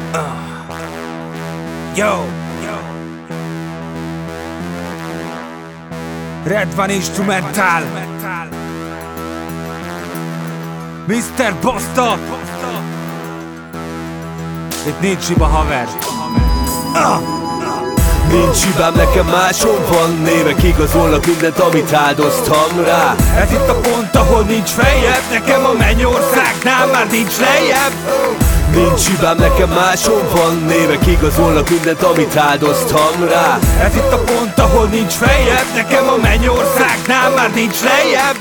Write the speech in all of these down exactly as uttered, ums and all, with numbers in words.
Yo, yo. Red Van Instrumental, miszter Boston. Itt nincs hiba, haver. Nincs hibám, nekem másom van. Névek igazolnak mindent, amit áldoztam rá. Ez itt a pont, ahol nincs feljebb. Nekem a mennyországnál már nincs lejjebb. Nincs hibám, nekem másom van. Névek igazolnak mindent, amit áldoztam rá. Ez itt a pont, ahol nincs feljebb. Nekem a mennyországnál már nincs lejjebb.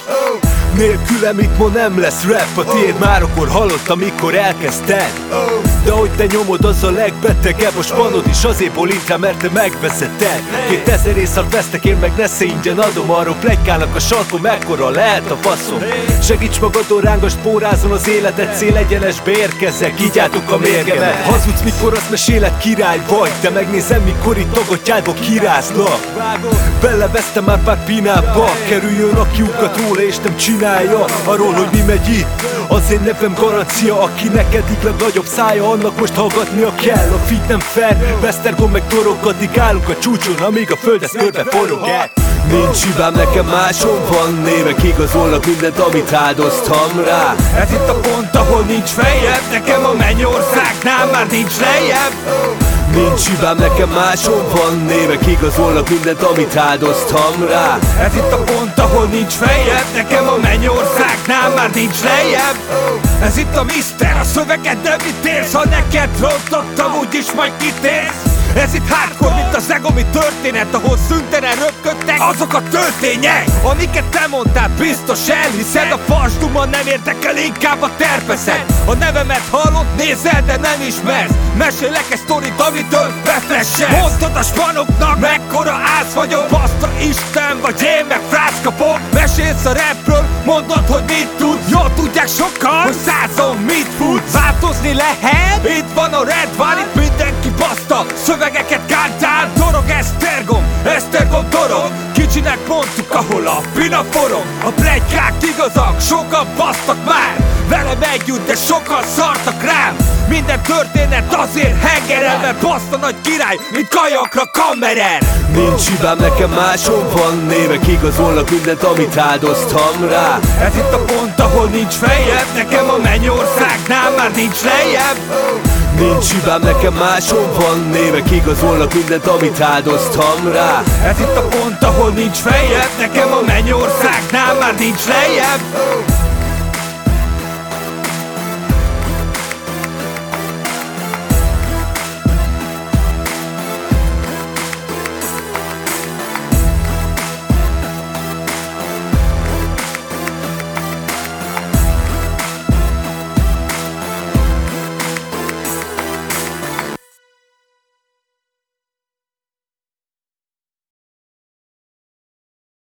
Nélkülem itt ma nem lesz rap. A tiéd már akkor hallott, amikor elkezdted. De hogy te nyomod, az a legbetegebb. A spanod is azért bolít rá, mert te megvezeted. Kétezer észart vesztek, én meg nesze ingyen adom. Arról plegykálnak a sarkon, mekkora lehet a faszom. Segíts magadon, rángasd, pórázon az életed, célegyenesbe érkezek, így álltok a mérgemet. Hazudsz, mikor azt meséled, király vagy. De megnézem, mikor itt tagadjádba kiráznak. Belevesztem már pár pinába. Kerüljön, aki ugat róla és nem csinálja. Arról, hogy mi megy itt, az én nevem garancia. Aki neked iglag nagyobb szája, annak most hallgatnia kell. A fit nem fair, Vesztergom meg Torok. Addig állunk a csúcson, amíg a föld ezt körbe forog el. Nincs hibám, nekem másom van. Névek igazolnak mindent, amit áldoztam rá. Ez itt a pont, ahol nincs feljebb. Nekem a mennyországnál már nincs lejjebb. Nincs hibám, nekem másom van. Névek igazolnak mindent, amit áldoztam rá. Ez itt a pont, ahol nincs feljebb. Nekem a mennyországnál már nincs lejjebb. Ez itt a miszter, a szöveged nem ítélsz. Ha neked rontottam, úgyis majd kitérsz. Ez itt hardcore, mint az egomi történet, ahol szüntelen röpködtek azok a töltények, amiket te mondtál, biztos elhiszed. A farsduma nem érdekel, inkább a terpeszed. A nevemet hallod, nézel, de nem ismersz. Mesélek egy sztorit, amitől beflessed. Mondtad a spanoknak, mekkora ász vagyok. Baszta Isten, vagy én meg frász kapok. Mesélsz a rapről, mondod, hogy mit tudsz. Jól tudják sokan, hogy százon mit futsz. Változni lehet? Itt van a Red Van, itt mindenki baszta. Szövegeket kántál, Dorog Esztergom, Esztergom Dorog. Kicsinek mondtuk, ahol a pina forog. A pletykák igazak, sokan basztak már. Velem együtt, de sokan szartak rám. Minden történet azért hengerel, mert baszta nagy király, mint kajakra kamerer. Nincs hibám, nekem másom van. Névek igazolnak mindent, amit áldoztam rá. Ez itt a pont, ahol nincs feljebb. Nekem a mennyországnál már nincs lejjebb. Nincs hibám, nekem másom van. Névek igazolnak mindent, amit áldoztam rá. Ez itt a pont, ahol nincs feljebb. Nekem a mennyországnál már nincs lejjebb.